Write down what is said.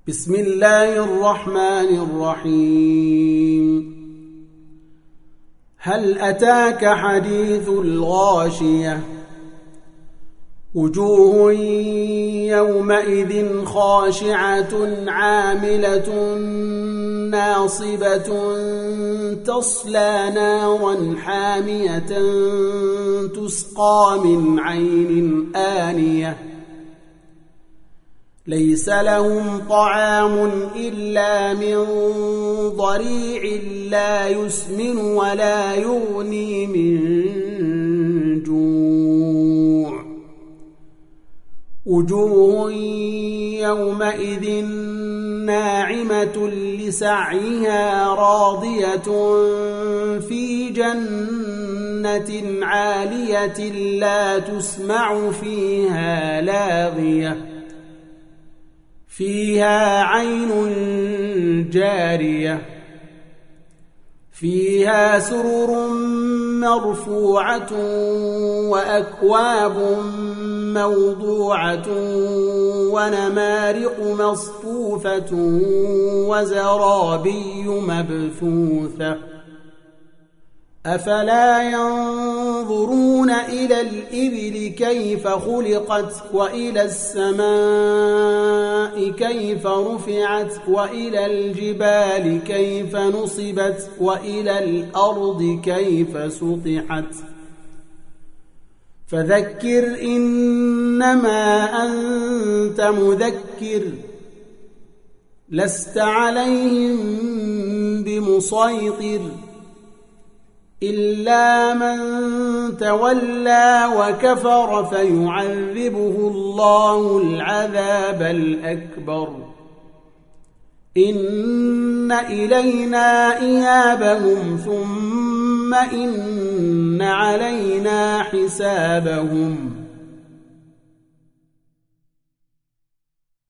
بسم الله الرحمن الرحيم. هل أتاك حديث الغاشية؟ وجوه يومئذ خاشعة عاملة ناصبة تصلى نارا حامية تسقى من عين آنية ليس لهم طعام إلا من ضريع لا يسمن ولا يغني من جوع. وجوه يومئذ ناعمة لسعيها راضية في جنة عالية لا تسمع فيها لاغية فيها عين جارية فيها سرر مرفوعة وأكواب موضوعة ونمارق مصفوفة وزرابي مبثوثة. أفلا ينظرون إلى الإبل كيف خلقت وإلى السماء كيف رفعت وإلى الجبال كيف نصبت وإلى الأرض كيف سطحت. فذكر إنما أنت مذكر لست عليهم بمسيطر إلا من تولى وكفر فيعذبه الله العذاب الأكبر. إن إلينا إيابهم ثم إن علينا حسابهم.